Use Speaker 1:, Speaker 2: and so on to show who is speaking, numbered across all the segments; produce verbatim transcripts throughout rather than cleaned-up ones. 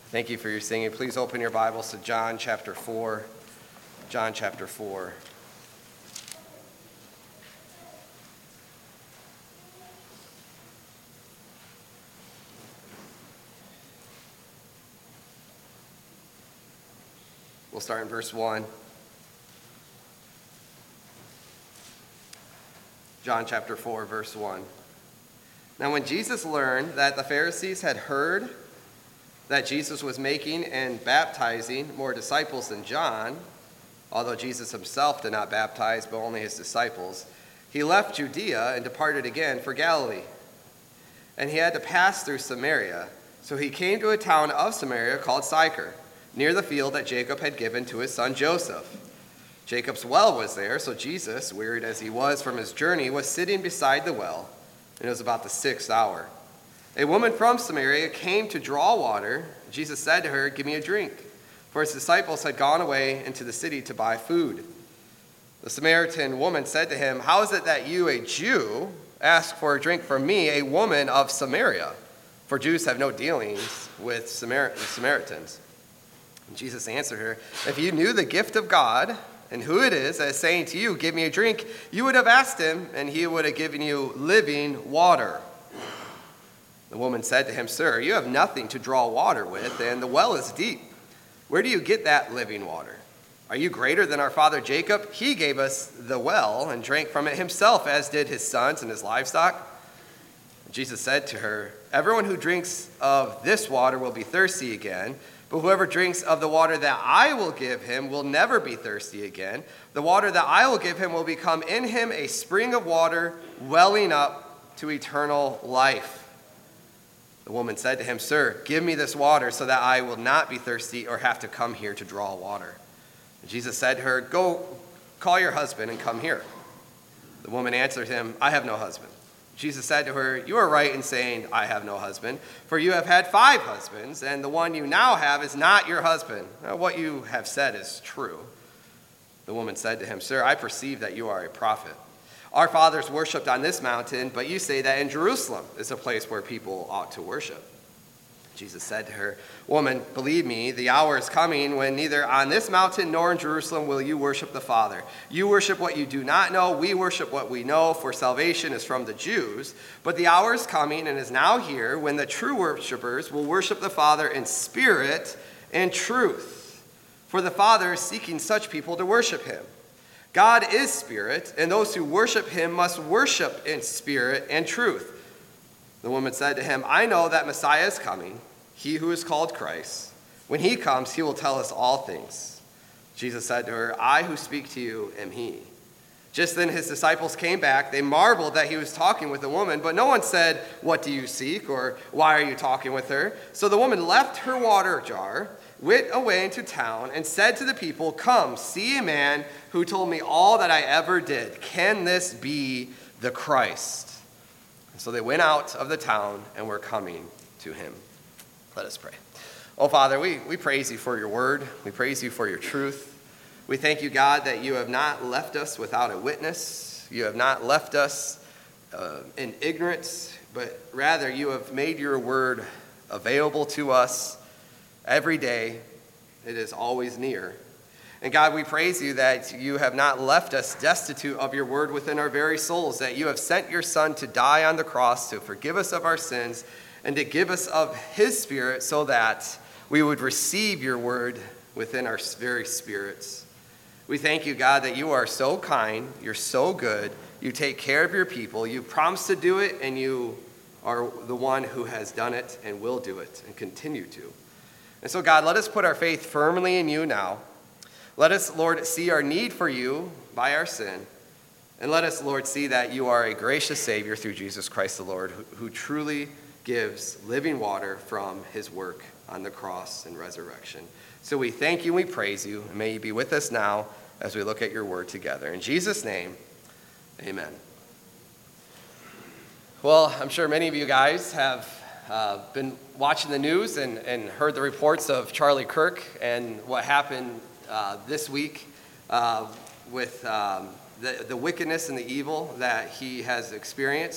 Speaker 1: Thank you for your singing. Please open your Bibles to John chapter four. John chapter four. We'll start in verse one. John chapter four, verse one. Now when Jesus learned that the Pharisees had heard that Jesus was making and baptizing more disciples than John, although Jesus himself did not baptize, but only his disciples, he left Judea and departed again for Galilee. And he had to pass through Samaria. So he came to a town of Samaria called Sychar, near the field that Jacob had given to his son Joseph. Jacob's well was there, so Jesus, wearied as he was from his journey, was sitting beside the well, and it was about the sixth hour. A woman from Samaria came to draw water. Jesus said to her, "Give me a drink," for his disciples had gone away into the city to buy food. The Samaritan woman said to him, "How is it that you, a Jew, ask for a drink from me, a woman of Samaria? For Jews have no dealings with Samar- Samaritans." And Jesus answered her, "If you knew the gift of God and who it is that is saying to you, 'Give me a drink,' you would have asked him, and he would have given you living water." The woman said to him, "Sir, you have nothing to draw water with, and the well is deep. Where do you get that living water? Are you greater than our father Jacob? He gave us the well and drank from it himself, as did his sons and his livestock." Jesus said to her, "Everyone who drinks of this water will be thirsty again, but whoever drinks of the water that I will give him will never be thirsty again. The water that I will give him will become in him a spring of water welling up to eternal life." The woman said to him, "Sir, give me this water so that I will not be thirsty or have to come here to draw water." And Jesus said to her, "Go, call your husband and come here." The woman answered him, "I have no husband." Jesus said to her, "You are right in saying, 'I have no husband,' for you have had five husbands, and the one you now have is not your husband. Now, what you have said is true." The woman said to him, "Sir, I perceive that you are a prophet. Our fathers worshipped on this mountain, but you say that in Jerusalem is a place where people ought to worship." Jesus said to her, "Woman, believe me, the hour is coming when neither on this mountain nor in Jerusalem will you worship the Father. You worship what you do not know. We worship what we know, for salvation is from the Jews. But the hour is coming and is now here when the true worshipers will worship the Father in spirit and truth. For the Father is seeking such people to worship him. God is spirit, and those who worship him must worship in spirit and truth." The woman said to him, "I know that Messiah is coming, he who is called Christ. When he comes, he will tell us all things." Jesus said to her, "I who speak to you am he." Just then his disciples came back. They marveled that he was talking with a woman, but no one said, "What do you seek?" or "Why are you talking with her?" So the woman left her water jar, went away into town, and said to the people, "Come, see a man who told me all that I ever did. Can this be the Christ?" And so they went out of the town and were coming to him. Let us pray. Oh, Father, we, we praise you for your word. We praise you for your truth. We thank you, God, that you have not left us without a witness. You have not left us uh, in ignorance, but rather you have made your word available to us every day. It is always near. And God, we praise you that you have not left us destitute of your word within our very souls, that you have sent your Son to die on the cross to forgive us of our sins and to give us of his Spirit so that we would receive your word within our very spirits. We thank you, God, that you are so kind, you're so good, you take care of your people, you promised to do it, and you are the one who has done it and will do it and continue to. And so, God, let us put our faith firmly in you now. Let us, Lord, see our need for you by our sin. And let us, Lord, see that you are a gracious Savior through Jesus Christ the Lord, who, who truly gives living water from his work on the cross and resurrection. So we thank you and we praise you. And may you be with us now as we look at your word together. In Jesus' name, amen. Well, I'm sure many of you guys have uh, been watching the news and, and heard the reports of Charlie Kirk and what happened uh, this week uh, with um, the, the wickedness and the evil that he has experienced.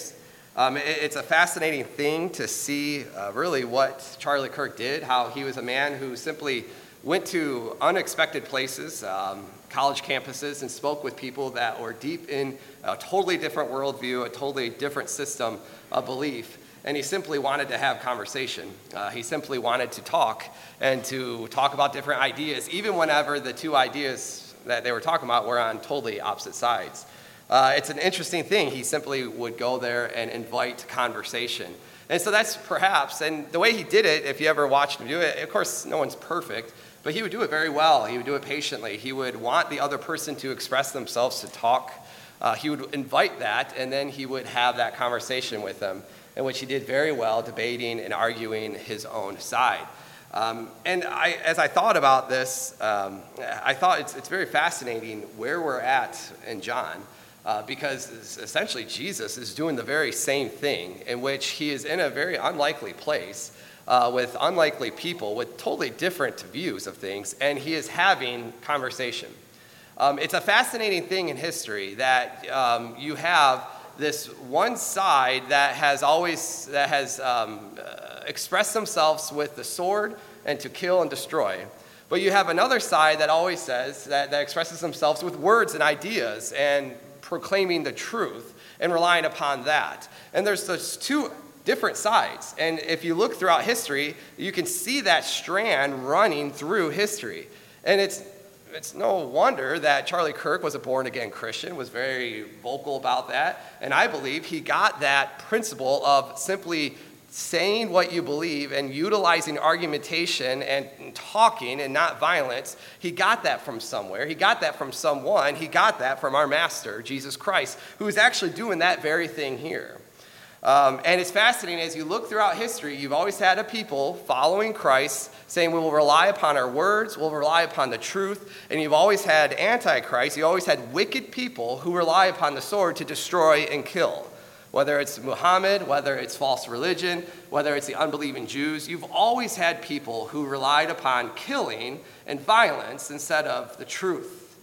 Speaker 1: Um, it, it's a fascinating thing to see uh, really what Charlie Kirk did, how he was a man who simply went to unexpected places, um, college campuses, and spoke with people that were deep in a totally different worldview, a totally different system of belief. And he simply wanted to have conversation. Uh, he simply wanted to talk and to talk about different ideas, even whenever the two ideas that they were talking about were on totally opposite sides. Uh, it's an interesting thing. He simply would go there and invite conversation. And so that's perhaps, and the way he did it, if you ever watched him do it, of course, no one's perfect, but he would do it very well. He would do it patiently. He would want the other person to express themselves, to talk. Uh, he would invite that, and then he would have that conversation with them, in which he did very well, debating and arguing his own side. Um, and I, as I thought about this, um, I thought it's, it's very fascinating where we're at in John, uh, because essentially Jesus is doing the very same thing, in which he is in a very unlikely place uh, with unlikely people with totally different views of things, and he is having conversation. Um, it's a fascinating thing in history that um, you have this one side that has always that has um, uh, expressed themselves with the sword and to kill and destroy. But you have another side that always says that, that expresses themselves with words and ideas and proclaiming the truth and relying upon that. And there's those two different sides. And if you look throughout history, you can see that strand running through history. And it's It's no wonder that Charlie Kirk was a born-again Christian, was very vocal about that. And I believe he got that principle of simply saying what you believe and utilizing argumentation and talking and not violence. He got that from somewhere. He got that from someone. He got that from our master, Jesus Christ, who is actually doing that very thing here. Um, and it's fascinating, as you look throughout history, you've always had a people following Christ saying we will rely upon our words, we'll rely upon the truth, and you've always had antichrist, you always had wicked people who rely upon the sword to destroy and kill. Whether it's Muhammad, whether it's false religion, whether it's the unbelieving Jews, you've always had people who relied upon killing and violence instead of the truth.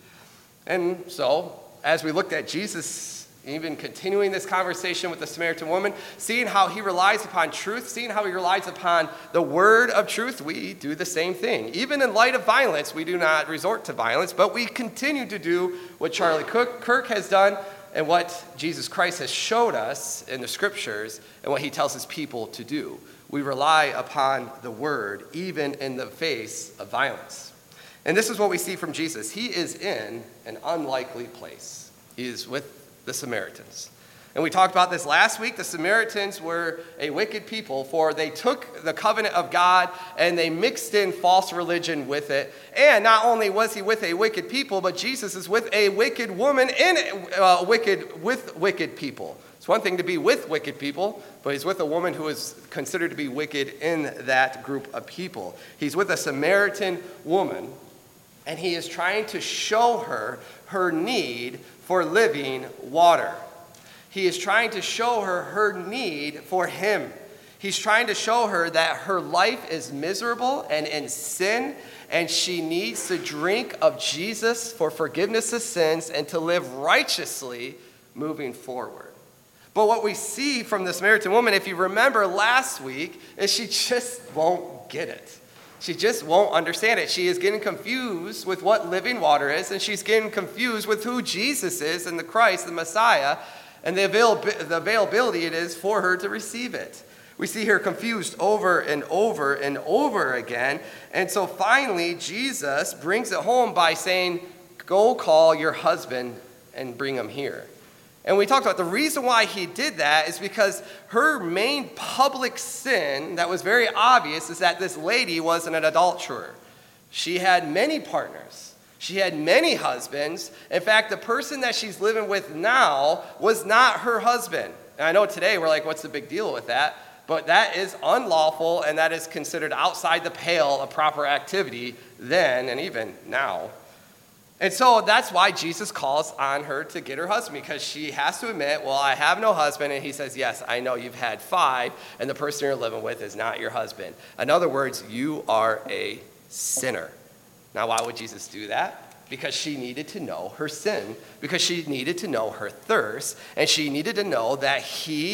Speaker 1: And so, as we looked at Jesus even continuing this conversation with the Samaritan woman, seeing how he relies upon truth, seeing how he relies upon the word of truth, we do the same thing. Even in light of violence, we do not resort to violence, but we continue to do what Charlie Kirk has done and what Jesus Christ has showed us in the scriptures and what he tells his people to do. We rely upon the word even in the face of violence. And this is what we see from Jesus. He is in an unlikely place. He is with the Samaritans. And we talked about this last week. The Samaritans were a wicked people, for they took the covenant of God and they mixed in false religion with it. And not only was he with a wicked people, but Jesus is with a wicked woman in uh, wicked with wicked people. It's one thing to be with wicked people, but he's with a woman who is considered to be wicked in that group of people. He's with a Samaritan woman, and he is trying to show her her need for living water. He is trying to show her her need for him. He's trying to show her that her life is miserable and in sin, and she needs to drink of Jesus for forgiveness of sins and to live righteously moving forward. But what we see from the Samaritan woman, if you remember last week, is she just won't get it. She just won't understand it. She is getting confused with what living water is, and she's getting confused with who Jesus is and the Christ, the Messiah, and the, avail- the availability it is for her to receive it. We see her confused over and over and over again. And so finally, Jesus brings it home by saying, go call your husband and bring him here. And we talked about the reason why he did that is because her main public sin that was very obvious is that this lady was an adulterer. She had many partners. She had many husbands. In fact, the person that she's living with now was not her husband. And I know today we're like, what's the big deal with that? But that is unlawful, and that is considered outside the pale of proper activity then and even now. And so that's why Jesus calls on her to get her husband, because she has to admit, well, I have no husband. And he says, yes, I know you've had five, and the person you're living with is not your husband. In other words, you are a sinner. Now, why would Jesus do that? Because she needed to know her sin, because she needed to know her thirst, and she needed to know that he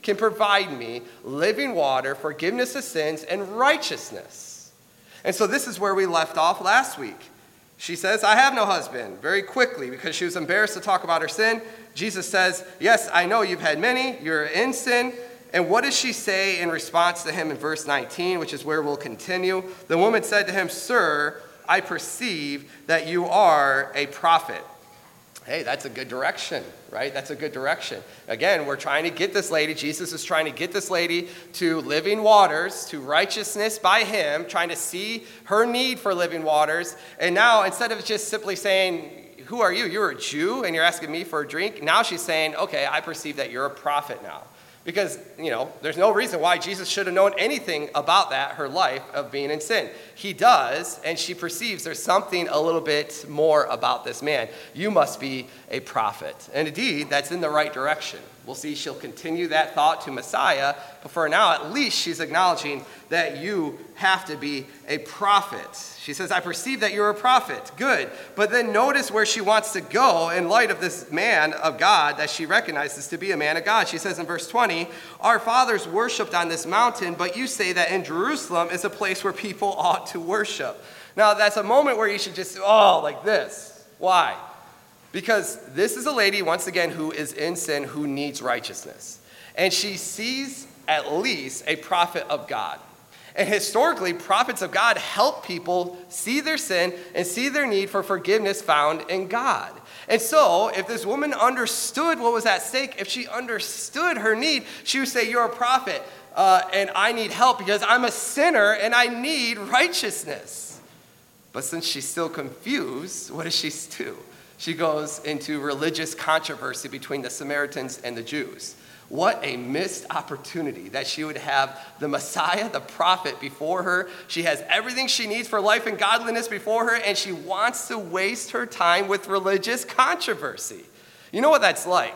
Speaker 1: can provide me living water, forgiveness of sins, and righteousness. And so this is where we left off last week. She says, I have no husband, very quickly, because she was embarrassed to talk about her sin. Jesus says, yes, I know you've had many, you're in sin. And what does she say in response to him in verse nineteen, which is where we'll continue? The woman said to him, Sir, I perceive that you are a prophet. Hey, that's a good direction, right? That's a good direction. Again, we're trying to get this lady, Jesus is trying to get this lady to living waters, to righteousness by him, trying to see her need for living waters. And now, instead of just simply saying, who are you? You're a Jew and you're asking me for a drink. Now she's saying, okay, I perceive that you're a prophet now. Because, you know, there's no reason why Jesus should have known anything about that, her life of being in sin. He does, and she perceives there's something a little bit more about this man. You must be a prophet. And indeed, that's in the right direction. We'll see she'll continue that thought to Messiah, but for now, at least she's acknowledging that you have to be a prophet. She says, I perceive that you're a prophet. Good. But then notice where she wants to go in light of this man of God that she recognizes to be a man of God. She says in verse twenty, our fathers worshipped on this mountain, but you say that in Jerusalem is a place where people ought to worship. Now, that's a moment where you should just, oh, like this. Why? Because this is a lady, once again, who is in sin, who needs righteousness. And she sees at least a prophet of God. And historically, prophets of God help people see their sin and see their need for forgiveness found in God. And so, if this woman understood what was at stake, if she understood her need, she would say, you're a prophet, uh, and I need help because I'm a sinner and I need righteousness. But since she's still confused, what does she do? She goes into religious controversy between the Samaritans and the Jews. What a missed opportunity that she would have the Messiah, the prophet, before her. She has everything she needs for life and godliness before her, and she wants to waste her time with religious controversy. You know what that's like?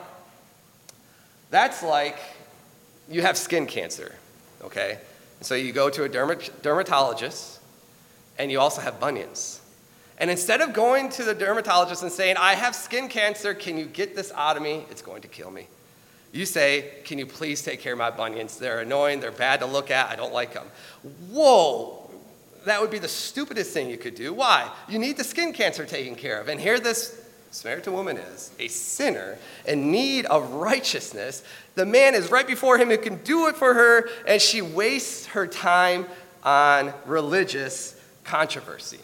Speaker 1: That's like you have skin cancer, okay? So you go to a dermat- dermatologist, and you also have bunions. And instead of going to the dermatologist and saying, I have skin cancer, can you get this out of me? It's going to kill me. You say, can you please take care of my bunions? They're annoying, they're bad to look at, I don't like them. Whoa, that would be the stupidest thing you could do. Why? You need the skin cancer taken care of. And here this Samaritan woman is, a sinner in need of righteousness. The man is right before him who can do it for her, and she wastes her time on religious controversy.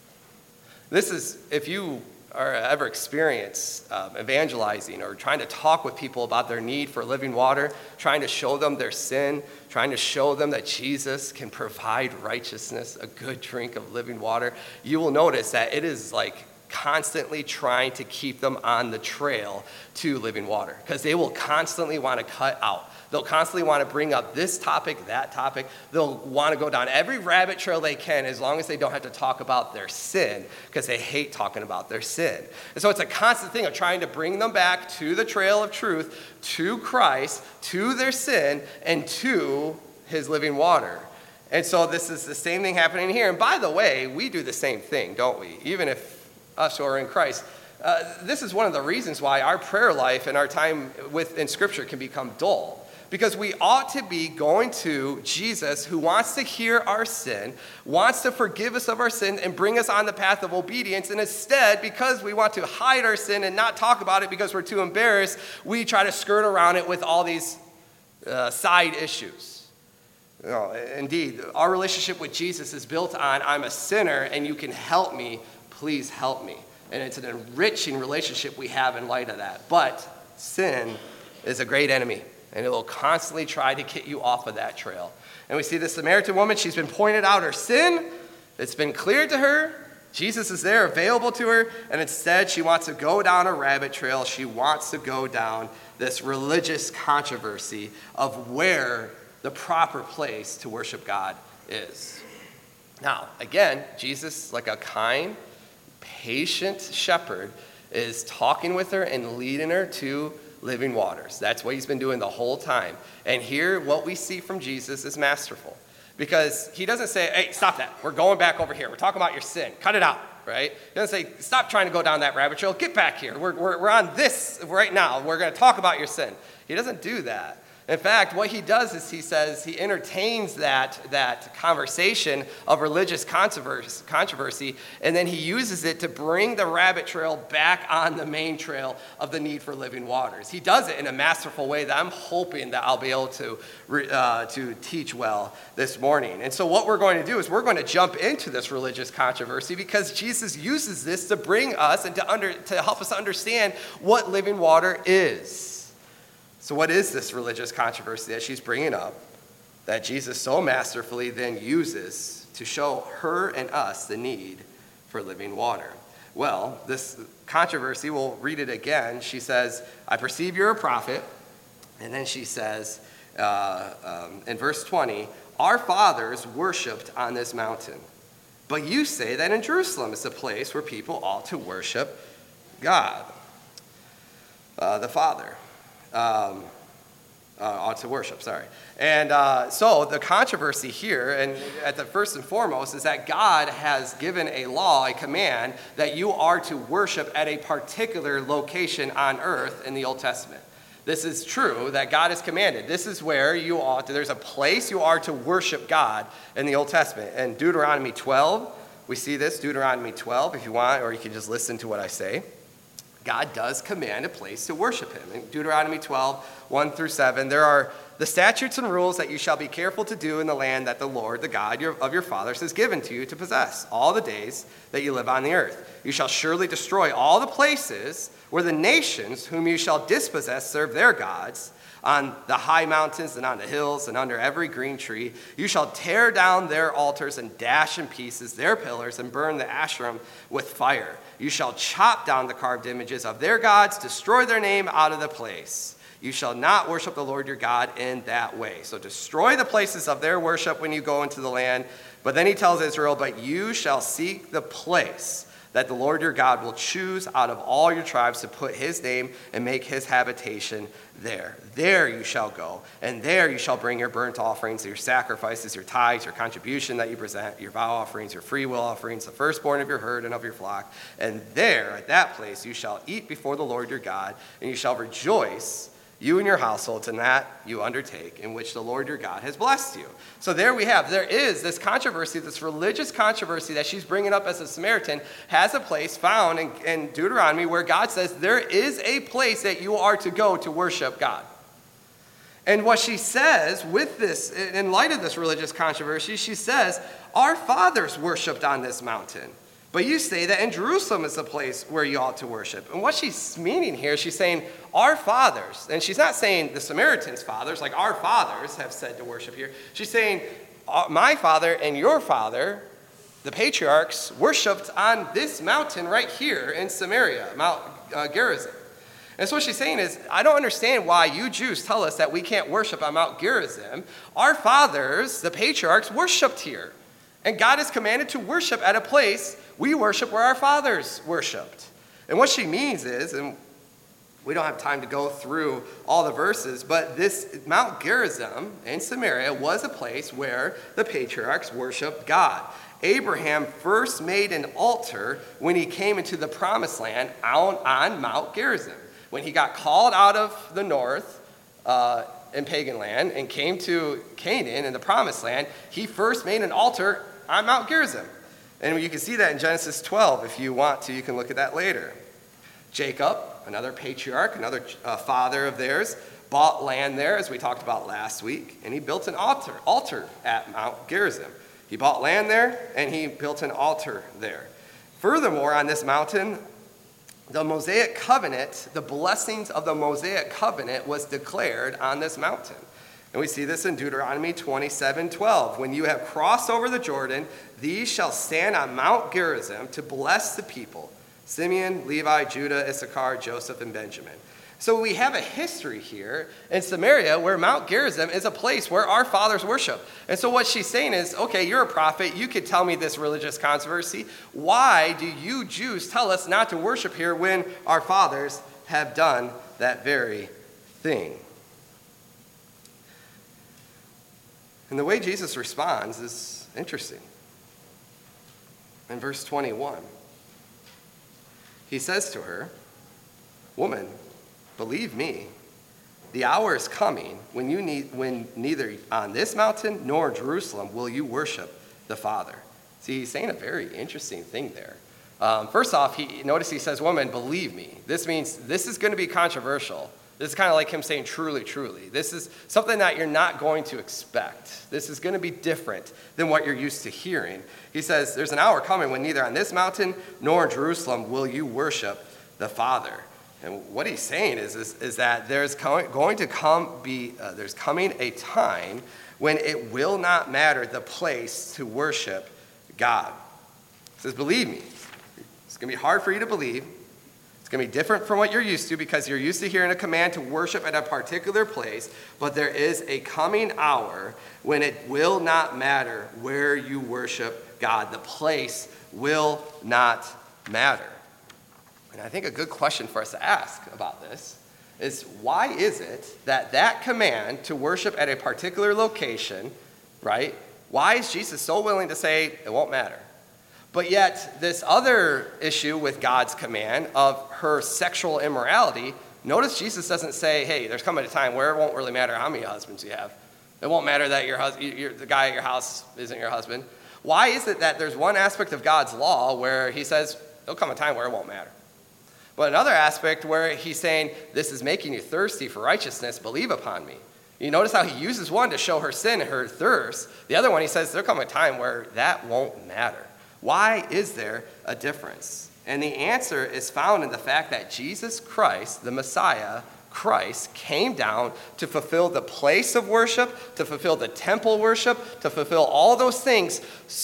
Speaker 1: This is, if you are ever experienced um, evangelizing or trying to talk with people about their need for living water, trying to show them their sin, trying to show them that Jesus can provide righteousness, a good drink of living water, you will notice that it is like constantly trying to keep them on the trail to living water, because they will constantly want to cut out. They'll constantly want to bring up this topic, that topic. They'll want to go down every rabbit trail they can as long as they don't have to talk about their sin, because they hate talking about their sin. And so it's a constant thing of trying to bring them back to the trail of truth, to Christ, to their sin, and to his living water. And so this is the same thing happening here. And by the way, we do the same thing, don't we? Even if us who are in Christ. Uh, this is one of the reasons why our prayer life and our time with in Scripture can become dull. Because we ought to be going to Jesus, who wants to hear our sin, wants to forgive us of our sin and bring us on the path of obedience. And instead, because we want to hide our sin and not talk about it because we're too embarrassed, we try to skirt around it with all these uh, side issues. You know, indeed, our relationship with Jesus is built on, I'm a sinner and you can help me. Please help me. And it's an enriching relationship we have in light of that. But sin is a great enemy, and it will constantly try to get you off of that trail. And we see the Samaritan woman, she's been pointed out her sin. It's been cleared to her. Jesus is there available to her, and instead she wants to go down a rabbit trail. She wants to go down this religious controversy of where the proper place to worship God is. Now, again, Jesus, like a kind, patient shepherd, is talking with her and leading her to living waters. That's what he's been doing the whole time. And here, what we see from Jesus is masterful. Because he doesn't say, hey, stop that. We're going back over here. We're talking about your sin. Cut it out, right? He doesn't say, stop trying to go down that rabbit trail. Get back here. We're, we're, we're on this right now. We're going to talk about your sin. He doesn't do that. In fact, what he does is he says he entertains that, that conversation of religious controversy, controversy, and then he uses it to bring the rabbit trail back on the main trail of the need for living waters. He does it in a masterful way that I'm hoping that I'll be able to, uh, to teach well this morning. And so what we're going to do is we're going to jump into this religious controversy because Jesus uses this to bring us and to, under, to help us understand what living water is. So what is this religious controversy that she's bringing up that Jesus so masterfully then uses to show her and us the need for living water? Well, this controversy, we'll read it again. She says, I perceive you're a prophet. And then she says uh, um, in verse twenty, our fathers worshipped on this mountain. But you say that in Jerusalem is the place where people ought to worship God, uh, the Father. Um, uh, ought to worship, sorry. And uh, so the controversy here, and at the first and foremost, is that God has given a law, a command, that you are to worship at a particular location on earth in the Old Testament. This is true, that God has commanded. This is where you ought to, there's a place you are to worship God in the Old Testament. In Deuteronomy twelve, we see this, Deuteronomy twelve, if you want, or you can just listen to what I say. God does command a place to worship him. In Deuteronomy twelve, one through seven, there are the statutes and rules that you shall be careful to do in the land that the Lord, the God of your fathers, has given to you to possess all the days that you live on the earth. You shall surely destroy all the places where the nations whom you shall dispossess serve their gods, on the high mountains and on the hills and under every green tree. You shall tear down their altars and dash in pieces their pillars and burn the Asherim with fire. You shall chop down the carved images of their gods, destroy their name out of the place. You shall not worship the Lord your God in that way. So destroy the places of their worship when you go into the land. But then he tells Israel, but you shall seek the place that the Lord your God will choose out of all your tribes to put his name and make his habitation there. There you shall go, and there you shall bring your burnt offerings, your sacrifices, your tithes, your contribution that you present, your vow offerings, your free will offerings, the firstborn of your herd and of your flock. And there, at that place, you shall eat before the Lord your God, and you shall rejoice, you and your households, in that you undertake, in which the Lord your God has blessed you. So there we have, there is this controversy, this religious controversy that she's bringing up as a Samaritan, has a place found in, in Deuteronomy where God says there is a place that you are to go to worship God. And what she says with this, in light of this religious controversy, she says, our fathers worshipped on this mountain. But you say that in Jerusalem is the place where you ought to worship. And what she's meaning here, she's saying our fathers, and she's not saying the Samaritans' fathers, like our fathers have said to worship here. She's saying my father and your father, the patriarchs, worshipped on this mountain right here in Samaria, Mount uh, Gerizim. And so what she's saying is, I don't understand why you Jews tell us that we can't worship on Mount Gerizim. Our fathers, the patriarchs, worshipped here. And God is commanded to worship at a place we worship where our fathers worshipped. And what she means is, and we don't have time to go through all the verses, but this Mount Gerizim in Samaria was a place where the patriarchs worshiped God. Abraham first made an altar when he came into the promised land on, on Mount Gerizim. When he got called out of the north uh, in pagan land and came to Canaan in the promised land, he first made an altar on Mount Gerizim. And you can see that in Genesis twelve. If you want to, you can look at that later. Jacob, another patriarch, another uh, father of theirs, bought land there, as we talked about last week, and he built an altar, altar at Mount Gerizim. He bought land there, and he built an altar there. Furthermore, on this mountain, the Mosaic covenant, the blessings of the Mosaic covenant was declared on this mountain. And we see this in Deuteronomy twenty-seven twelve. When you have crossed over the Jordan, these shall stand on Mount Gerizim to bless the people. Simeon, Levi, Judah, Issachar, Joseph, and Benjamin. So we have a history here in Samaria where Mount Gerizim is a place where our fathers worship. And so what she's saying is, okay, you're a prophet. You could tell me this religious controversy. Why do you Jews tell us not to worship here when our fathers have done that very thing? And the way Jesus responds is interesting. In verse twenty-one, he says to her, woman, believe me, the hour is coming when you need, when neither on this mountain nor Jerusalem will you worship the Father. See, he's saying a very interesting thing there. Um, first off, he notice he says, woman, believe me. This means this is going to be controversial. This is kind of like him saying, truly, truly. This is something that you're not going to expect. This is going to be different than what you're used to hearing. He says, there's an hour coming when neither on this mountain nor in Jerusalem will you worship the Father. And what he's saying is, is, is that there's going to come be, uh, there's coming a time when it will not matter the place to worship God. He says, believe me. It's going to be hard for you to believe. It's going to be different from what you're used to because you're used to hearing a command to worship at a particular place, but there is a coming hour when it will not matter where you worship God. The place will not matter. And I think a good question for us to ask about this is, why is it that that command to worship at a particular location, right, why is Jesus so willing to say it won't matter? But yet, this other issue with God's command of her sexual immorality, notice Jesus doesn't say, hey, there's coming a time where it won't really matter how many husbands you have. It won't matter that your hus- you're, the guy at your house isn't your husband. Why is it that there's one aspect of God's law where he says, there'll come a time where it won't matter? But another aspect where he's saying, this is making you thirsty for righteousness, believe upon me. You notice how he uses one to show her sin and her thirst. The other one, he says, there'll come a time where that won't matter. Why is there a difference? And the answer is found in the fact that Jesus Christ, the Messiah, Christ, came down to fulfill the place of worship, to fulfill the temple worship, to fulfill all those things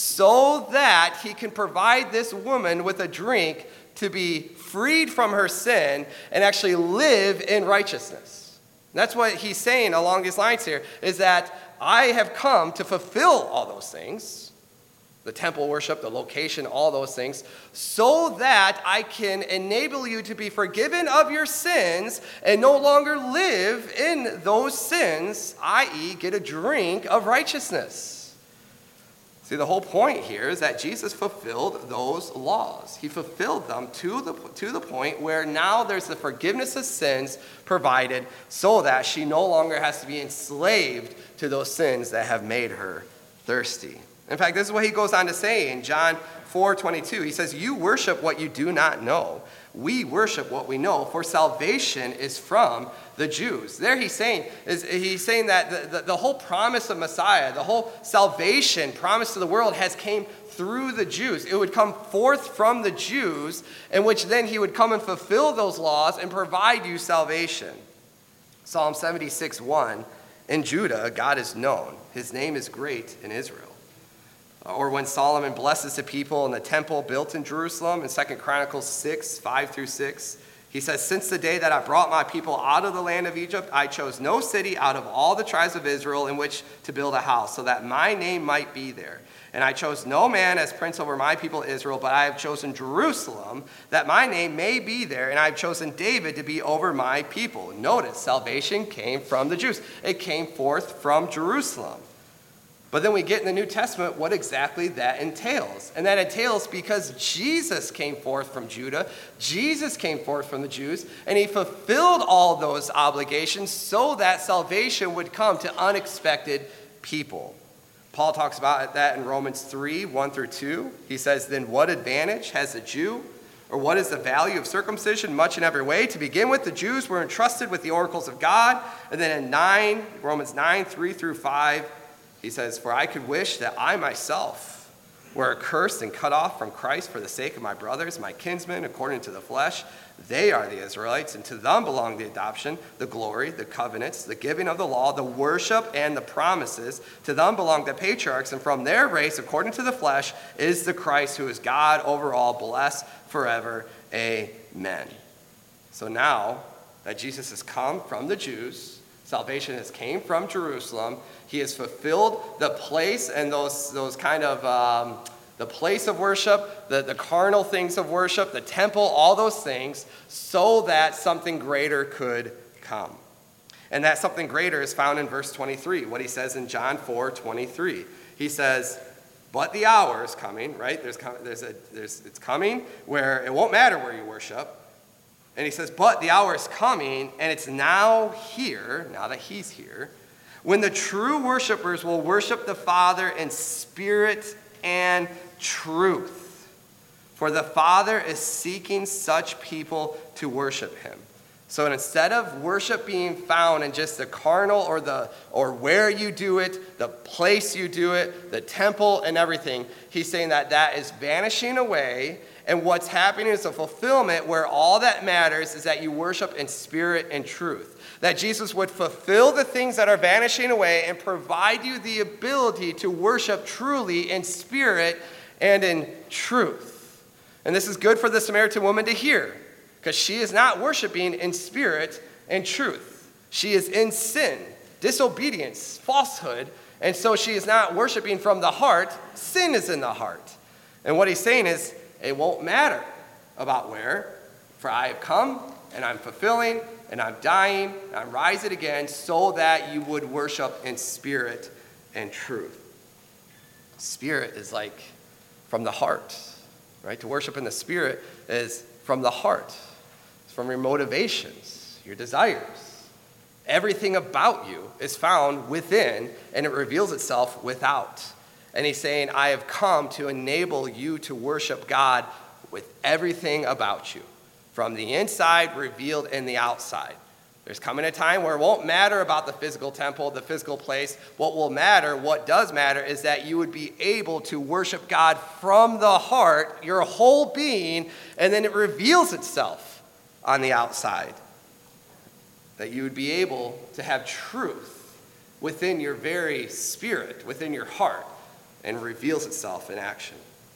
Speaker 1: so that he can provide this woman with a drink to be freed from her sin and actually live in righteousness. And that's what he's saying along these lines here, is that I have come to fulfill all those things, the temple worship, the location, all those things, so that I can enable you to be forgiven of your sins and no longer live in those sins, that is get a drink of righteousness. See, the whole point here is that Jesus fulfilled those laws. He fulfilled them to the, to the point where now there's the forgiveness of sins provided so that she no longer has to be enslaved to those sins that have made her thirsty. In fact, this is what he goes on to say in John four twenty-two. He says, you worship what you do not know. We worship what we know, for salvation is from the Jews. There he's saying, is he's saying that the, the, the whole promise of Messiah, the whole salvation promised to the world has came through the Jews. It would come forth from the Jews, in which then he would come and fulfill those laws and provide you salvation. Psalm seventy-six one, in Judah, God is known. His name is great in Israel. Or when Solomon blesses the people in the temple built in Jerusalem in Second Chronicles six, five through six, he says, since the day that I brought my people out of the land of Egypt, I chose no city out of all the tribes of Israel in which to build a house, so that my name might be there. And I chose no man as prince over my people Israel, but I have chosen Jerusalem, that my name may be there, and I have chosen David to be over my people. Notice, salvation came from the Jews. It came forth from Jerusalem. But then we get in the New Testament what exactly that entails. And that entails because Jesus came forth from Judah, Jesus came forth from the Jews, and he fulfilled all those obligations so that salvation would come to unexpected people. Paul talks about that in Romans three, one through two. He says, then what advantage has a Jew? Or what is the value of circumcision? Much in every way. To begin with, the Jews were entrusted with the oracles of God. And then in nine, Romans nine, three through five, he says, for I could wish that I myself were accursed and cut off from Christ for the sake of my brothers, my kinsmen, according to the flesh. They are the Israelites, and to them belong the adoption, the glory, the covenants, the giving of the law, the worship, and the promises. To them belong the patriarchs, and from their race, according to the flesh, is the Christ who is God over all, blessed forever. Amen. So now that Jesus has come from the Jews, salvation has came from Jerusalem. He has fulfilled the place and those those kind of um, the place of worship, the, the carnal things of worship, the temple, all those things, so that something greater could come. And that something greater is found in verse twenty-three, what he says in John four twenty-three. He says, but the hour is coming, right? There's, there's a, there's, it's coming where it won't matter where you worship. And he says, but the hour is coming, and it's now here, now that he's here, when the true worshipers will worship the Father in spirit and truth. For the Father is seeking such people to worship him. So instead of worship being found in just the carnal or the or where you do it, the place you do it, the temple and everything, he's saying that that is vanishing away, and what's happening is a fulfillment where all that matters is that you worship in spirit and truth. That Jesus would fulfill the things that are vanishing away and provide you the ability to worship truly in spirit and in truth. And this is good for the Samaritan woman to hear, because she is not worshiping in spirit and truth. She is in sin, disobedience, falsehood, and so she is not worshiping from the heart. Sin is in the heart. And what he's saying is, it won't matter about where, for I have come, and I'm fulfilling, and I'm dying, and I'm rising again, so that you would worship in spirit and truth. Spirit is like from the heart, right? To worship in the spirit is from the heart. From your motivations, your desires. Everything about you is found within, and it reveals itself without. And he's saying, I have come to enable you to worship God with everything about you, from the inside revealed in the outside. There's coming a time where it won't matter about the physical temple, the physical place. What will matter, what does matter, is that you would be able to worship God from the heart, your whole being, and then it reveals itself on the outside. That you would be able to have truth within your very spirit, within your heart, and reveals itself in action.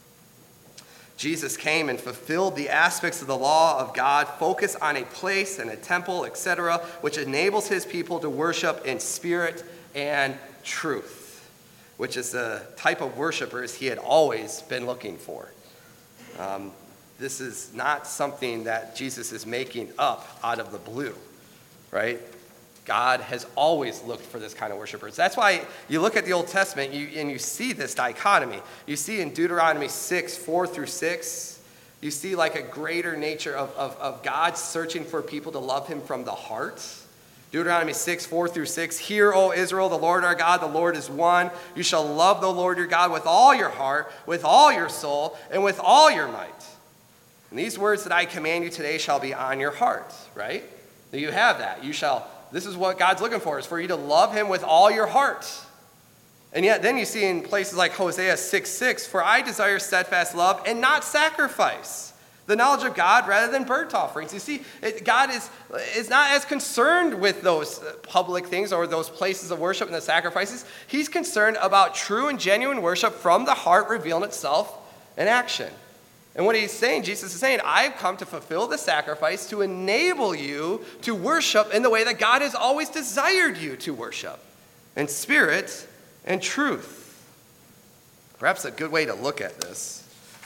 Speaker 1: Jesus came and fulfilled the aspects of the law of God, focus on a place and a temple, et cetera, which enables his people to worship in spirit and truth, which is the type of worshipers he had always been looking for. Um, This is not something that Jesus is making up out of the blue, right? God has always looked for this kind of worshipers. That's why you look at the Old Testament you, and you see this dichotomy. You see in Deuteronomy six, four through six, you see like a greater nature of, of, of God searching for people to love him from the heart. Deuteronomy six, four through six, hear, O Israel, the Lord our God, the Lord is one. You shall love the Lord your God with all your heart, with all your soul, and with all your might. And these words that I command you today shall be on your heart, right? You have that. You shall, this is what God's looking for, is for you to love him with all your heart. And yet then you see in places like Hosea six, six, for I desire steadfast love and not sacrifice, the knowledge of God rather than burnt offerings. You see, it, God is, is not as concerned with those public things or those places of worship and the sacrifices. He's concerned about true and genuine worship from the heart revealing itself in action. And what he's saying, Jesus is saying, I've come to fulfill the sacrifice to enable you to worship in the way that God has always desired you to worship, in spirit and truth. Perhaps a good way to look at this,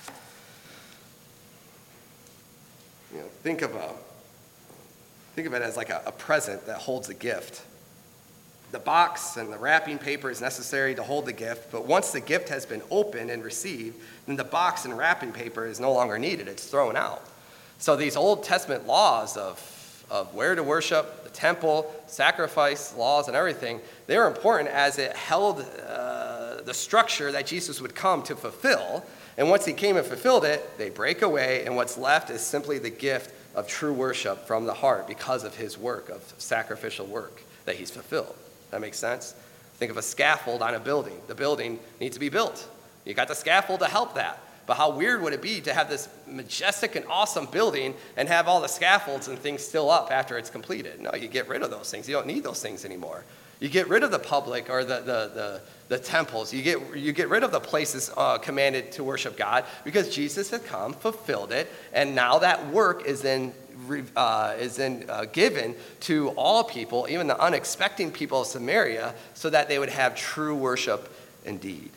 Speaker 1: you know, think of a think of it as like a, a present that holds a gift. The box and the wrapping paper is necessary to hold the gift, but once the gift has been opened and received, then the box and wrapping paper is no longer needed. It's thrown out. So these Old Testament laws of, of where to worship, the temple, sacrifice laws and everything, they were important as it held uh, the structure that Jesus would come to fulfill. And once he came and fulfilled it, they break away, and what's left is simply the gift of true worship from the heart because of his work, of sacrificial work that he's fulfilled. That makes sense? Think of a scaffold on a building. The building needs to be built. You got the scaffold to help that. But how weird would it be to have this majestic and awesome building and have all the scaffolds and things still up after it's completed? No, you get rid of those things. You don't need those things anymore. You get rid of the public or the the the, the temples. You get you get rid of the places uh, commanded to worship God because Jesus has come, fulfilled it, and now that work is in Uh, is then uh, given to all people, even the unexpecting people of Samaria, so that they would have true worship indeed.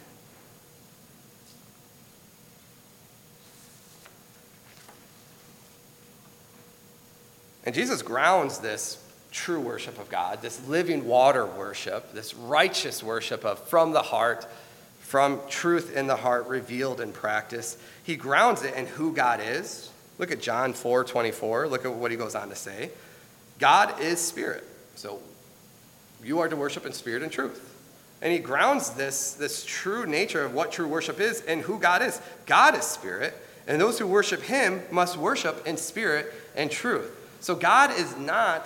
Speaker 1: And Jesus grounds this true worship of God, this living water worship, this righteous worship of from the heart, from truth in the heart revealed in practice. He grounds it in who God is, Look at John four twenty-four. Look at what he goes on to say. God is spirit. So you are to worship in spirit and truth. And he grounds this, this true nature of what true worship is and who God is. God is spirit, and those who worship him must worship in spirit and truth. So God is not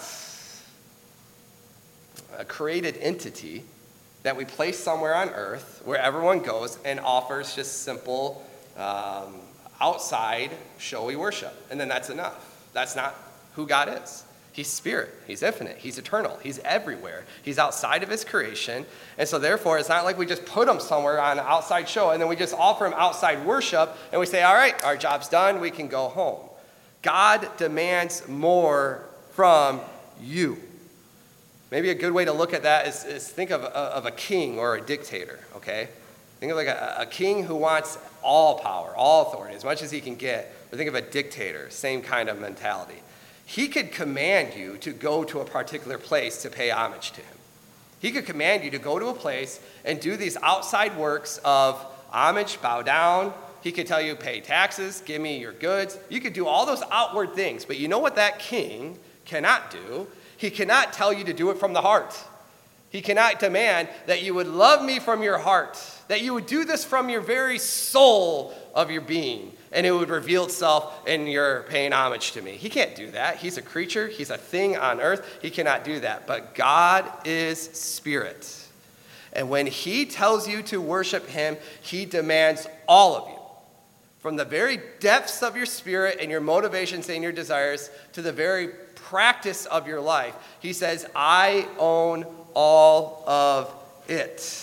Speaker 1: a created entity that we place somewhere on earth where everyone goes and offers just simple um, outside showy worship. And then that's enough. That's not who God is. He's spirit. He's infinite. He's eternal. He's everywhere. He's outside of his creation. And so therefore, it's not like we just put him somewhere on an outside show and then we just offer him outside worship and we say, all right, our job's done. We can go home. God demands more from you. Maybe a good way to look at that is, is think of a, of a king or a dictator, okay? Think of like a, a king who wants all power, all authority, as much as he can get. But think of a dictator, same kind of mentality. He could command you to go to a particular place to pay homage to him. He could command you to go to a place and do these outside works of homage, bow down. He could tell you, pay taxes, give me your goods. You could do all those outward things. But you know what that king cannot do? He cannot tell you to do it from the heart. He cannot demand that you would love me from your heart, that you would do this from your very soul of your being, and it would reveal itself in your paying homage to me. He can't do that. He's a creature. He's a thing on earth. He cannot do that. But God is spirit. And when he tells you to worship him, he demands all of you. From the very depths of your spirit and your motivations and your desires to the very practice of your life, he says, I own all of it.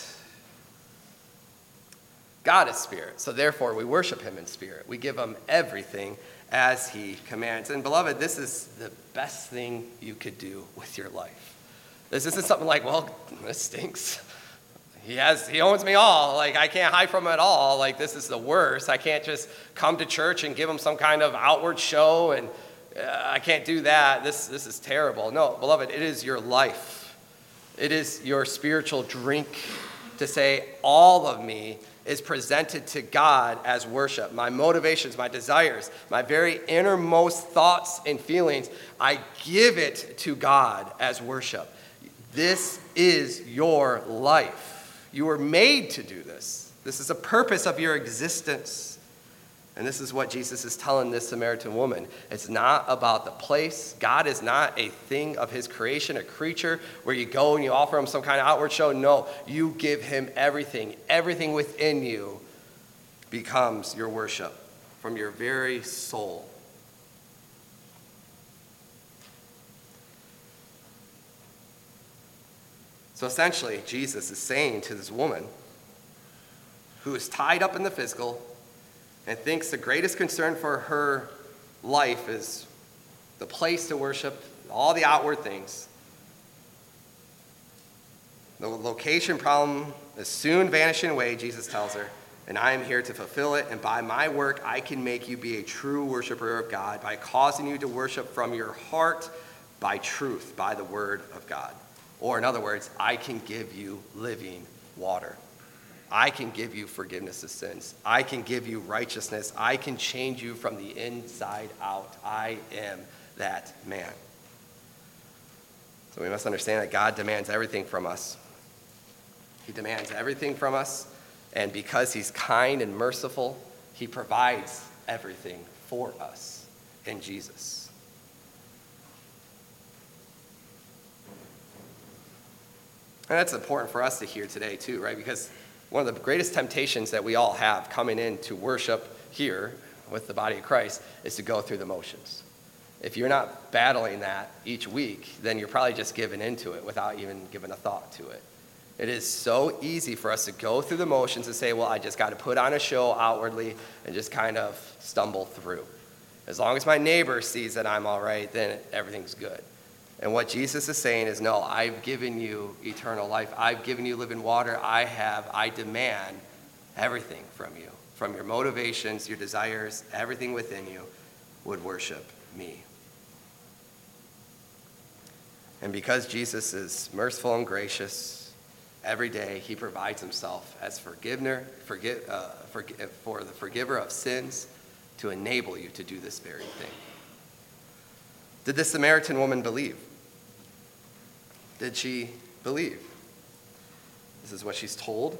Speaker 1: God is spirit, so therefore we worship him in spirit. We give him everything as he commands. And beloved, this is the best thing you could do with your life. This isn't something like, well, this stinks. He has, he owns me all. Like, I can't hide from him at all. Like, this is the worst. I can't just come to church and give him some kind of outward show, and uh, I can't do that. This, this is terrible. No, beloved, it is your life. It is your spiritual drink to say, all of me is presented to God as worship. My motivations, my desires, my very innermost thoughts and feelings, I give it to God as worship. This is your life. You were made to do this. This is a purpose of your existence. And this is what Jesus is telling this Samaritan woman. It's not about the place. God is not a thing of his creation, a creature where you go and you offer him some kind of outward show. No, you give him everything. Everything within you becomes your worship from your very soul. So essentially, Jesus is saying to this woman who is tied up in the physical and thinks the greatest concern for her life is the place to worship, all the outward things. The location problem is soon vanishing away, Jesus tells her, and I am here to fulfill it, and by my work I can make you be a true worshiper of God by causing you to worship from your heart by truth, by the word of God. Or in other words, I can give you living water. I can give you forgiveness of sins. I can give you righteousness. I can change you from the inside out. I am that man. So we must understand that God demands everything from us. He demands everything from us, and because he's kind and merciful, he provides everything for us in Jesus. And that's important for us to hear today too, right? Because one of the greatest temptations that we all have coming in to worship here with the body of Christ is to go through the motions. If you're not battling that each week, then you're probably just giving into it without even giving a thought to it. It is so easy for us to go through the motions and say, well, I just got to put on a show outwardly and just kind of stumble through. As long as my neighbor sees that I'm all right, then everything's good. And what Jesus is saying is, no, I've given you eternal life. I've given you living water. I have, I demand everything from you. From your motivations, your desires, everything within you would worship me. And because Jesus is merciful and gracious, every day he provides himself as forgiver, forgive, uh, forgive, for the forgiver of sins to enable you to do this very thing. Did the Samaritan woman believe? Did she believe? This is what she's told.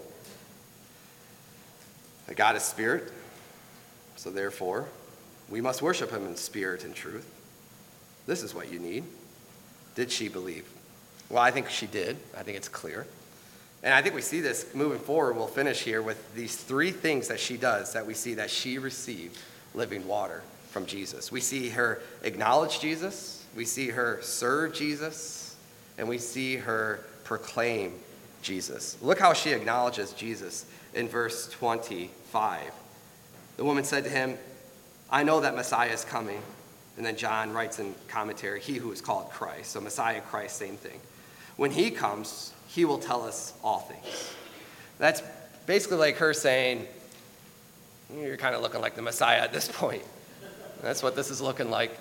Speaker 1: That God is spirit, so therefore, we must worship him in spirit and truth. This is what you need. Did she believe? Well, I think she did. I think it's clear. And I think we see this moving forward. We'll finish here with these three things that she does that we see that she received living water from Jesus. We see her acknowledge Jesus. We see her serve Jesus. And we see her proclaim Jesus. Look how she acknowledges Jesus in verse twenty-five. The woman said to him, I know that Messiah is coming. And then John writes in commentary, he who is called Christ. So Messiah, Christ, same thing. When he comes, he will tell us all things. That's basically like her saying, you're kind of looking like the Messiah at this point. That's what this is looking like.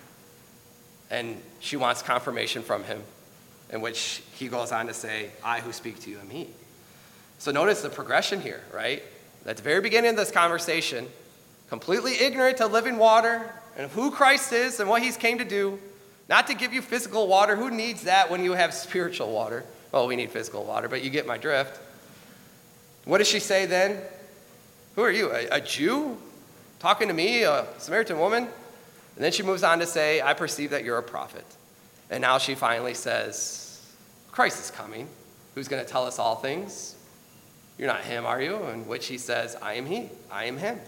Speaker 1: And she wants confirmation from him, in which he goes on to say, I who speak to you am he. So notice the progression here, right? At the very beginning of this conversation, completely ignorant to living water and who Christ is and what he's came to do, not to give you physical water. Who needs that when you have spiritual water? Well, we need physical water, but you get my drift. What does she say then? Who are you, a, a Jew talking to me, a Samaritan woman? And then she moves on to say, I perceive that you're a prophet. And now she finally says, Christ is coming. Who's going to tell us all things? You're not him, are you? In which he says, I am he. I am him.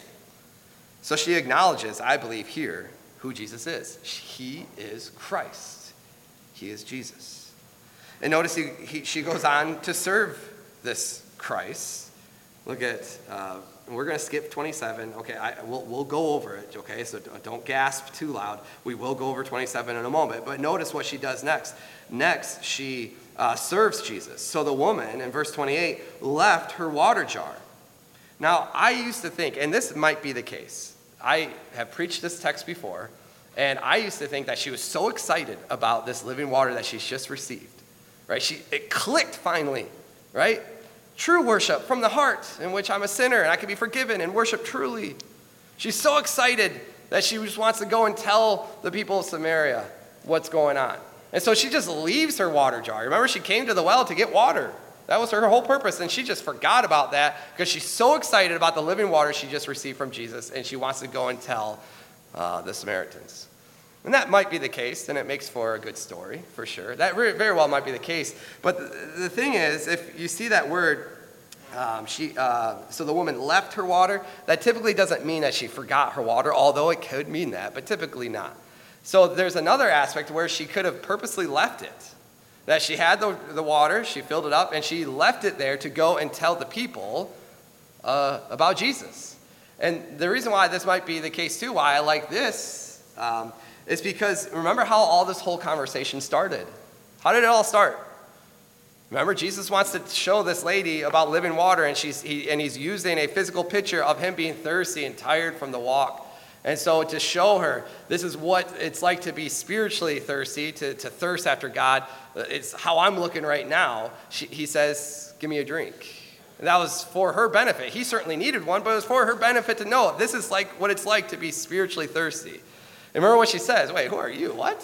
Speaker 1: So she acknowledges, I believe here, who Jesus is. He is Christ. He is Jesus. And notice he, he, she goes on to serve this Christ. Look at, uh, we're going to skip twenty-seven. Okay, I, we'll, we'll go over it, okay? So don't gasp too loud. We will go over twenty-seven in a moment. But notice what she does next. Next, she uh, serves Jesus. So the woman, in verse twenty-eight, left her water jar. Now, I used to think, and this might be the case, I have preached this text before, and I used to think that she was so excited about this living water that she's just received, right? She, it clicked finally, right? True worship from the heart, in which I'm a sinner and I can be forgiven and worship truly. She's so excited that she just wants to go and tell the people of Samaria what's going on. And so she just leaves her water jar. Remember, she came to the well to get water. That was her whole purpose, and she just forgot about that because she's so excited about the living water she just received from Jesus, and she wants to go and tell uh, the Samaritans. And that might be the case, and it makes for a good story, for sure. That very well might be the case. But the, the thing is, if you see that word, um, she, uh, so the woman left her water, that typically doesn't mean that she forgot her water, although it could mean that, but typically not. So there's another aspect where she could have purposely left it. That she had the, the water, she filled it up, and she left it there to go and tell the people uh, about Jesus. And the reason why this might be the case too, why I like this, um, is because remember how all this whole conversation started. How did it all start? Remember, Jesus wants to show this lady about living water, and, she's, he, and he's using a physical picture of him being thirsty and tired from the walk. And so to show her, this is what it's like to be spiritually thirsty, to, to thirst after God. It's how I'm looking right now. She, he says, give me a drink. And that was for her benefit. He certainly needed one, but it was for her benefit to know this is like what it's like to be spiritually thirsty. And remember what she says, wait, who are you? What?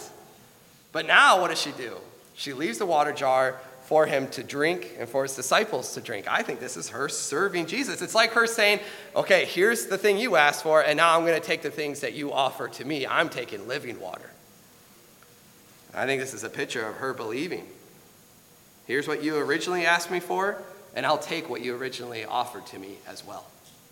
Speaker 1: But now what does she do? She leaves the water jar for him to drink and for his disciples to drink. I think this is her serving Jesus. It's like her saying, okay, here's the thing you asked for, and now I'm going to take the things that you offer to me. I'm taking living water. I think this is a picture of her believing. Here's what you originally asked me for, and I'll take what you originally offered to me as well.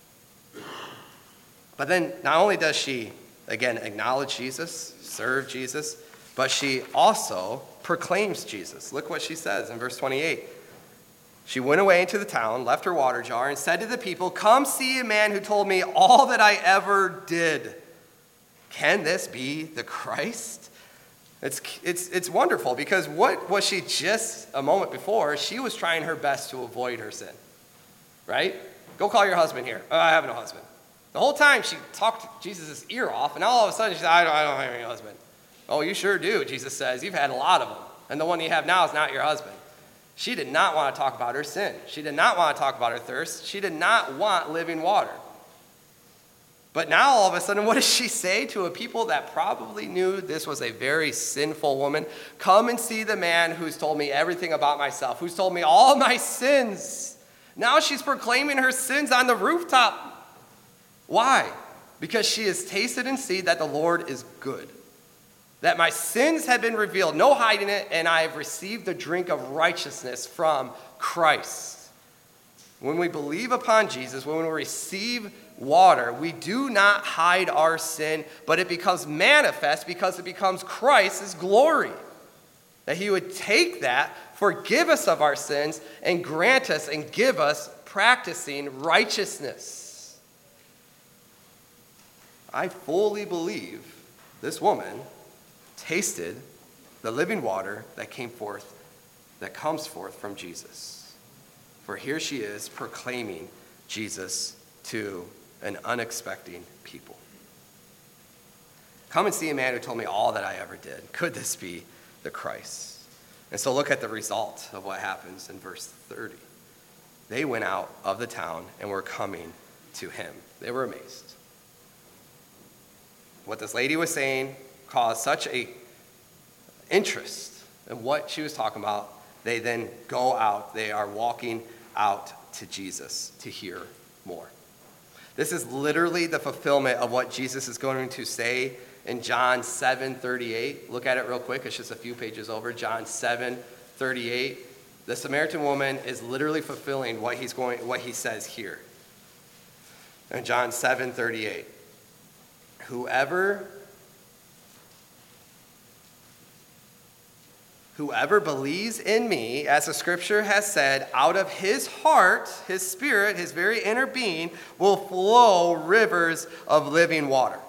Speaker 1: But then not only does she, again, acknowledge Jesus, serve Jesus, but she also proclaims Jesus. Look what she says in verse twenty-eight. She went away into the town, left her water jar, and said to the people, come see a man who told me all that I ever did. Can this be the Christ? It's, it's, it's wonderful because what was she just a moment before? She was trying her best to avoid her sin, right? Go call your husband here. Oh, I have no husband. The whole time she talked Jesus' ear off, and all of a sudden she said, I don't, I don't have any husband. Oh, you sure do, Jesus says. You've had a lot of them. And the one you have now is not your husband. She did not want to talk about her sin. She did not want to talk about her thirst. She did not want living water. But now, all of a sudden, what does she say to a people that probably knew this was a very sinful woman? Come and see the man who's told me everything about myself, who's told me all my sins. Now she's proclaiming her sins on the rooftop. Why? Because she has tasted and seen that the Lord is good, that my sins have been revealed, no hiding it, and I have received the drink of righteousness from Christ. When we believe upon Jesus, when we receive water, we do not hide our sin, but it becomes manifest because it becomes Christ's glory. That he would take that, forgive us of our sins, and grant us and give us practicing righteousness. I fully believe this woman tasted the living water that came forth, that comes forth from Jesus. For here she is proclaiming Jesus to an unexpecting people. Come and see a man who told me all that I ever did. Could this be the Christ? And so look at the result of what happens in verse thirty. They went out of the town and were coming to him. They were amazed. What this lady was saying caused such a interest in what she was talking about. They then go out. They are walking out to Jesus to hear more. This is literally the fulfillment of what Jesus is going to say in John seven thirty-eight. Look at it real quick. It's just a few pages over. John seven thirty-eight. The Samaritan woman is literally fulfilling what he's going, what he says here. In John seven thirty-eight. Whoever Whoever believes in me, as the scripture has said, out of his heart, his spirit, his very inner being, will flow rivers of living water.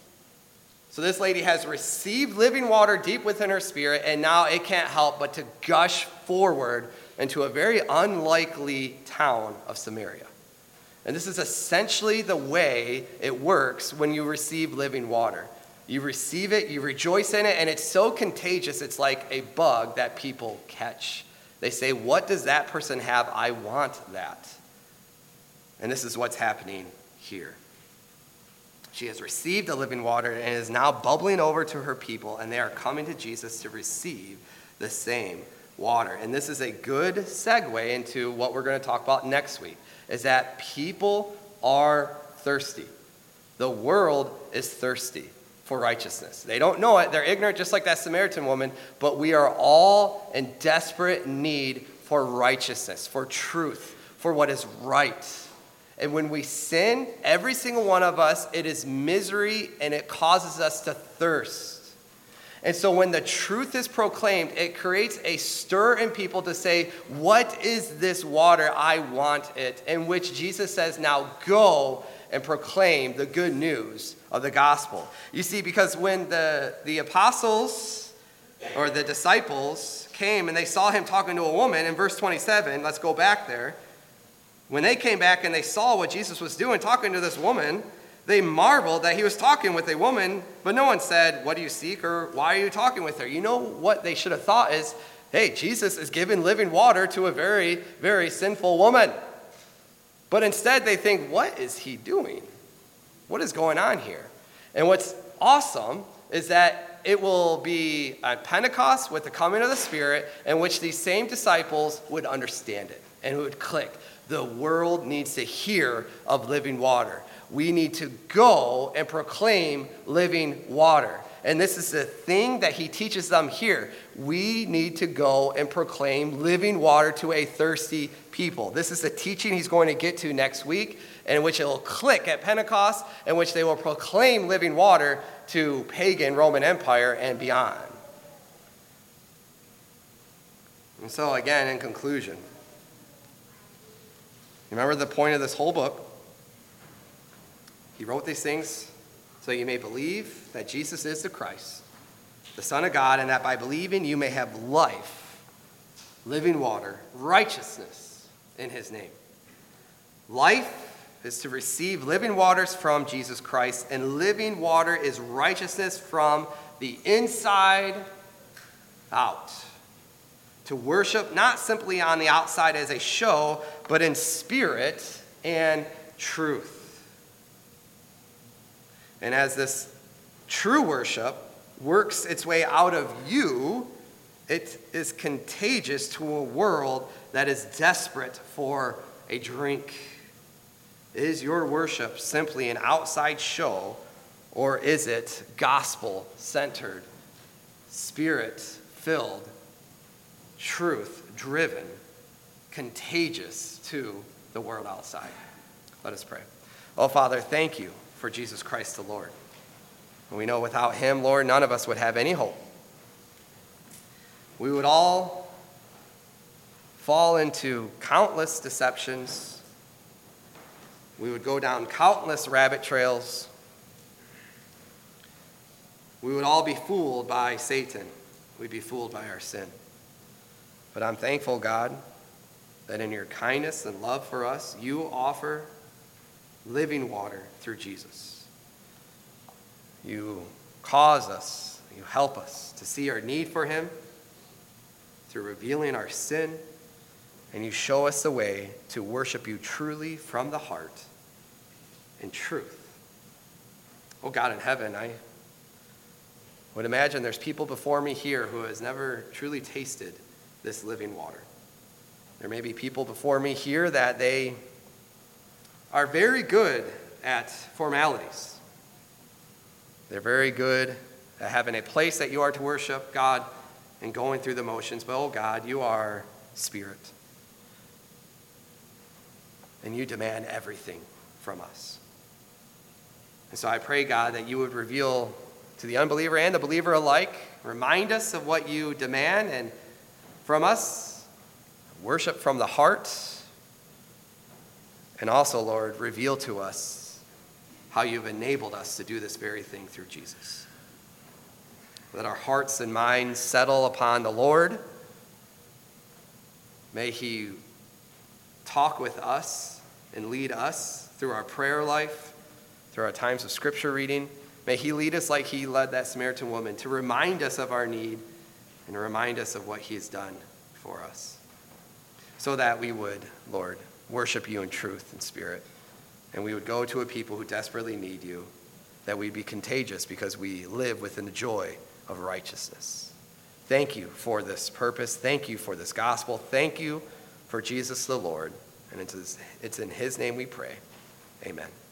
Speaker 1: So this lady has received living water deep within her spirit, and now it can't help but to gush forward into a very unlikely town of Samaria. And this is essentially the way it works when you receive living water. You receive it, you rejoice in it, and it's so contagious, it's like a bug that people catch. They say, what does that person have? I want that. And this is what's happening here. She has received the living water and is now bubbling over to her people, and they are coming to Jesus to receive the same water. And this is a good segue into what we're going to talk about next week, is that people are thirsty. The world is thirsty for righteousness. They don't know it. They're ignorant, just like that Samaritan woman, but we are all in desperate need for righteousness, for truth, for what is right. And when we sin, every single one of us, it is misery and it causes us to thirst. And so when the truth is proclaimed, it creates a stir in people to say, what is this water? I want it. In which Jesus says, now go and proclaim the good news of the gospel. You see, because when the, the apostles or the disciples came and they saw him talking to a woman in verse twenty-seven, let's go back there. When they came back and they saw what Jesus was doing, talking to this woman, they marveled that he was talking with a woman, but no one said, what do you seek, or why are you talking with her? You know what they should have thought is, hey, Jesus is giving living water to a very, very sinful woman. But instead they think, what is he doing? What is going on here? And what's awesome is that it will be at Pentecost with the coming of the Spirit, in which these same disciples would understand it and it would click. The world needs to hear of living water. We need to go and proclaim living water. And this is the thing that he teaches them here. We need to go and proclaim living water to a thirsty people. This is the teaching he's going to get to next week, in which it will click at Pentecost, in which they will proclaim living water to pagan Roman Empire and beyond. And so again, in conclusion, remember the point of this whole book. He wrote these things so you may believe that Jesus is the Christ, the Son of God, and that by believing you may have life, living water, righteousness in his name. Life is to receive living waters from Jesus Christ, and living water is righteousness from the inside out. To worship not simply on the outside as a show, but in spirit and truth. And as this true worship works its way out of you, it is contagious to a world that is desperate for a drink. Is your worship simply an outside show, or is it gospel-centered, spirit-filled, truth-driven, contagious to the world outside? Let us pray. Oh, Father, thank you for Jesus Christ the Lord. We know without him, Lord, none of us would have any hope. We would all fall into countless deceptions. We would go down countless rabbit trails. We would all be fooled by Satan. We'd be fooled by our sin. But I'm thankful, God, that in your kindness and love for us, you offer living water through Jesus. You cause us, you help us to see our need for him through revealing our sin, and you show us the way to worship you truly from the heart in truth. Oh God in heaven, I would imagine there's people before me here who has never truly tasted this living water. There may be people before me here that they are very good at formalities. They're very good at having a place that you are to worship God and going through the motions. But, oh God, you are spirit. And you demand everything from us. And so I pray, God, that you would reveal to the unbeliever and the believer alike, remind us of what you demand and from us, worship from the heart, and also, Lord, reveal to us how you've enabled us to do this very thing through Jesus. Let our hearts and minds settle upon the Lord. May he talk with us and lead us through our prayer life, through our times of scripture reading. May he lead us like he led that Samaritan woman, to remind us of our need and remind us of what he has done for us, so that we would, Lord, worship you in truth and spirit, and we would go to a people who desperately need you, that we'd be contagious because we live within the joy of righteousness. Thank you for this purpose. Thank you for this gospel. Thank you for Jesus the Lord. And it's in his name we pray. Amen.